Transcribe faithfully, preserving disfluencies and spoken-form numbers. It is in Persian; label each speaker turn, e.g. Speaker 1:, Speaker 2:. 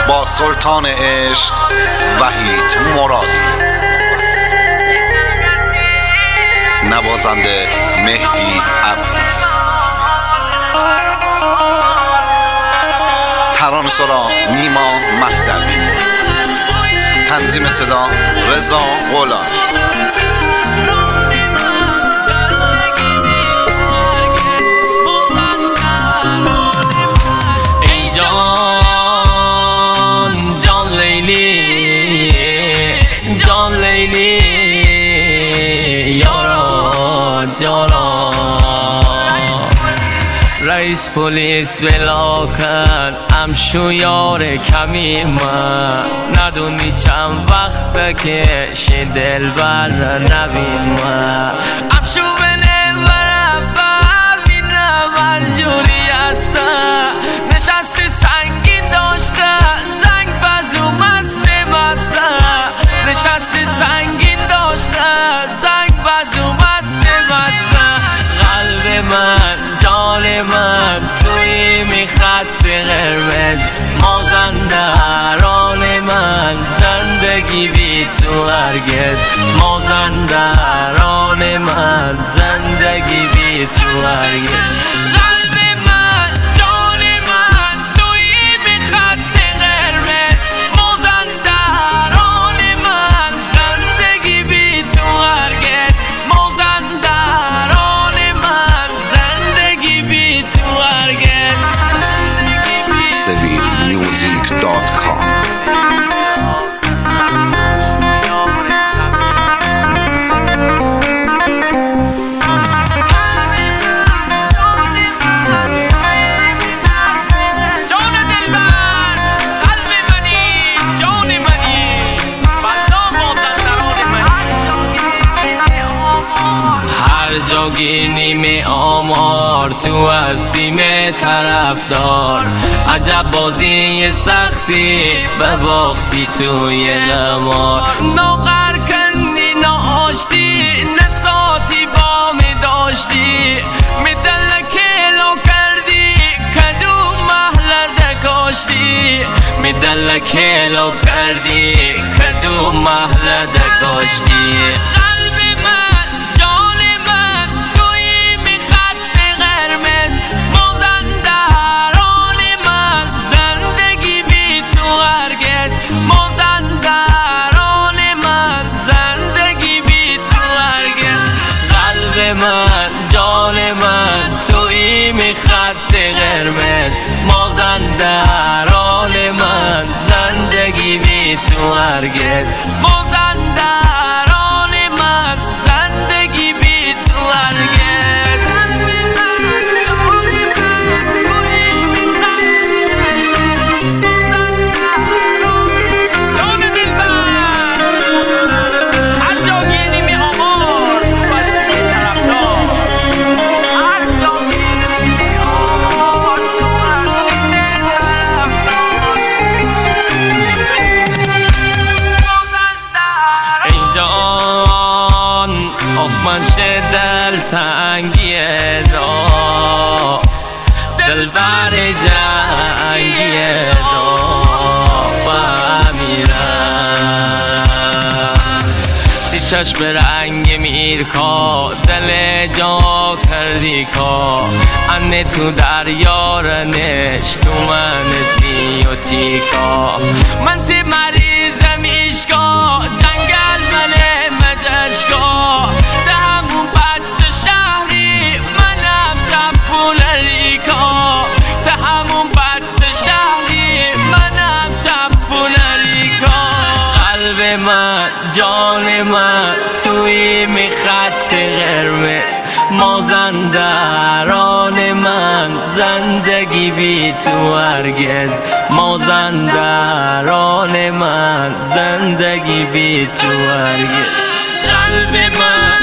Speaker 1: با سلطان عشق وحید مرادی، نوازنده مهدی عبدی، ترانه‌سرا نیما مهدوی، تنظیم صدا رضا غلامی.
Speaker 2: جان لیلی یارا جانا، رئیس پلیس بلا کن امشو یار کمی من، ندونی چند وقته که شی دل بر نبین من، امشو بنه برم ببینم الجوری هستم، نشستی سنگین داشته زنگ بزو مسته مسته، نشستی سنگین داشته زنگ بزو مسته مسته، قلب من جان من توی می خط قرمز، مازندران من زندگی بی تو هرگز، مازندران من زندگی بی تو هرگز،
Speaker 1: سبیل میوزیک دات کام.
Speaker 2: نیمه آمار تو هستیم طرفدار، عجب بازی سختی به باختی توی نمار، ناقر کنی ناشتی نساتی با می داشتی، می دل کلو کردی کدوم محل دکاشتی، می دل کلو کردی کدوم محل دکاشتی، من جان من توی می خط قرمز، مازندران من زندگی بی تو هرگز، مازندران من زندگی بی تو هرگز. من دل تنگیه دا دل بر جنگیه دا بمیرم، تی چشم رنگ میرکا دل جا کردی کا، انه تو دریا رنش تو من سی و تیکا، من تی مریض میشکا جنگل منه مجشکا، من جان من توی می خط قرمز، مازندران من زندگی بی تو هرگز، مازندران من زندگی بی تو هرگز، قلب من